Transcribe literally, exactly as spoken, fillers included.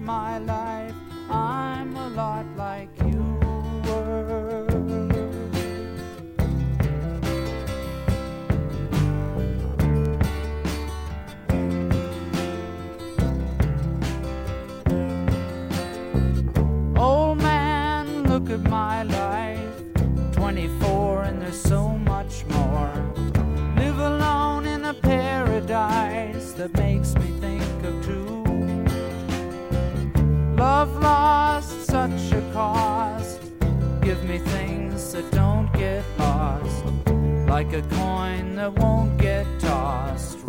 my life, I'm a lot like you were. Old man, look at my life, twenty-four and there's so much more. Live alone in a paradise that makes me think of two. Love lost, such a cost. Give me things that don't get lost, like a coin that won't get tossed